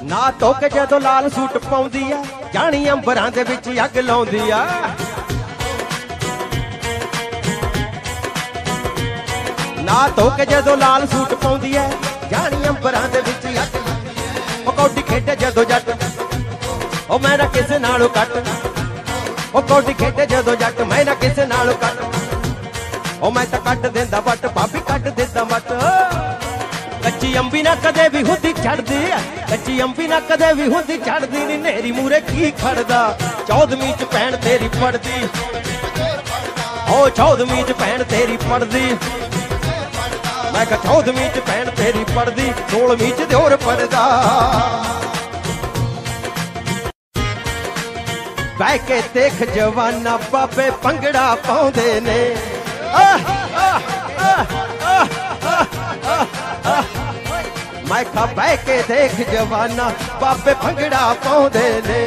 ਨਾ ਧੋ ਕੇ ਜਦੋਂ ਲਾਲ ਸੂਟ ਪਾਉਂਦੀ ਆ ਜਾਣੀ ਅੰਬਰਾਂ ਦੇ ਵਿੱਚ ਅੱਗ ਲਾਉਂਦੀ ਆ ਨਾ ਧੋ ਕੇ ਜਦੋਂ ਲਾਲ ਸੂਟ ਪਾਉਂਦੀ ਐ ਜਾਣੀ ਅੰਬਰਾਂ ਦੇ ਵਿੱਚ ਅੱਗ ਉਹ ਕੌਡੀ ਖੇਡੇ ਜਦੋਂ ਜੱਟ ਉਹ ਮੈਂ ਨਾ ਕਿਸੇ ਨਾਲੋਂ ਕੱਟ ਉਹ ਕੌਡੀ ਖੇਡੇ ਜਦੋਂ ਜੱਟ ਮੈਂ ਨਾ ਕਿਸੇ ਨਾਲੋਂ ਕੱਟ ਉਹ ਮੈਂ ਤਾਂ ਕੱਟ ਦਿੰਦਾ ਵੱਟ ਭਾਬੀ ਕੱਟ ਦਿੰਦਾ ਵੱਟ ਕੱਚੀ ਅੰਬੀ ਨਾ ਕਦੇ ਵੀ ਹੁੰਦੀ ਛੱਡਦੀ ਕੱਚੀ ਅੰਬੀ ਨਾ ਕਦੇ ਵੀ ਹੁੰਦੀ ਛੱਡਦੀ ਨੀ ਨੇਰੀ ਮੂਰੇ ਕੀ ਖੜਦਾ 14ਵੀਂ ਚ ਭੈਣ ਤੇਰੀ ਪੜਦੀ ਉਹ 14ਵੀਂ ਚ ਭੈਣ ਤੇਰੀ ਪੜਦੀ ਮੈਂ ਕਿਹਾ 14ਵੀਂ ਚ ਭੈਣ ਤੇਰੀ ਪੜਦੀ 16ਵੀਂ ਚ ਦਿਓਰ ਪੜਦਾ ਬਹਿ ਕੇ ਦੇਖ ਜਵਾਨਾ ਬਾਬੇ ਭੰਗੜਾ ਪਾਉਂਦੇ ਨੇ ਮੈਂ ਕਿਹਾ ਬਹਿ ਕੇ ਦੇਖ ਜਵਾਨਾ ਬਾਬੇ ਭੰਗੜਾ ਪਾਉਂਦੇ ਨੇ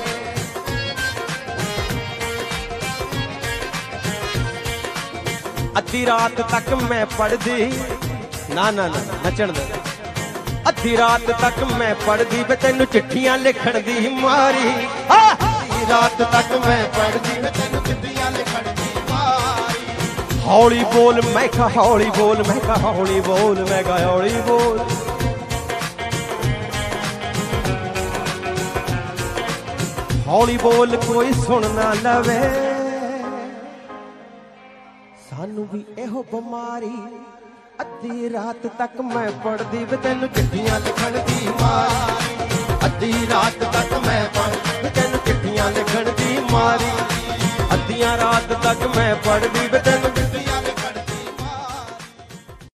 ਅੱਧੀ ਰਾਤ ਤੱਕ ਮੈਂ ਪੜਦੀ ਨਾ ਨਾ ਨਾ ਨੱਚਣ ਦੇ ਅੱਧੀ ਰਾਤ ਤੱਕ ਮੈਂ ਪੜਦੀ ਵੇ ਤੈਨੂੰ ਚਿੱਠੀਆਂ ਲਿਖਣ ਦੀ ਮਾਰੀ ਅੱਧੀ ਰਾਤ ਤੱਕ ਮੈਂ ਪੜਦੀ ਵੇ ਤੈਨੂੰ ਚਿੱਠੀਆਂ ਲਿਖਣ ਦੀ ਮਾਰੀ ਹੌਲੀ ਬੋਲ ਮੈਂ ਕਿਹਾ ਹੌਲੀ ਬੋਲ ਮੈਂ ਕਿਹਾ ਹੌਲੀ ਬੋਲ ਮੈਂ ਕਿਹਾ ਹੌਲੀ ਬੋਲ ਹੌਲੀ ਬੋਲ ਕੋਈ ਸੁਣ ਨਾ ਲਵੇ ਸਾਨੂੰ ਵੀ ਇਹੋ ਬਿਮਾਰੀ ਅੱਧੀ ਰਾਤ ਤੱਕ ਮੈਂ ਪੜਦੀ ਵੇ ਤੈਨੂੰ ਚਿੱਠੀਆਂ ਲਿਖਣ ਦੀ ਮਾਰੀ ਅੱਧੀ ਰਾਤ ਤੱਕ ਮੈਂ ਪੜਦੀ ਵੇ ਤੈਨੂੰ ਚਿੱਠੀਆਂ ਲਿਖਣ ਦੀ ਮਾਰੀ ਅੱਧੀਆਂ ਰਾਤ ਤੱਕ ਮੈਂ ਪੜਦੀ ਵੇ ਤੈਨੂੰ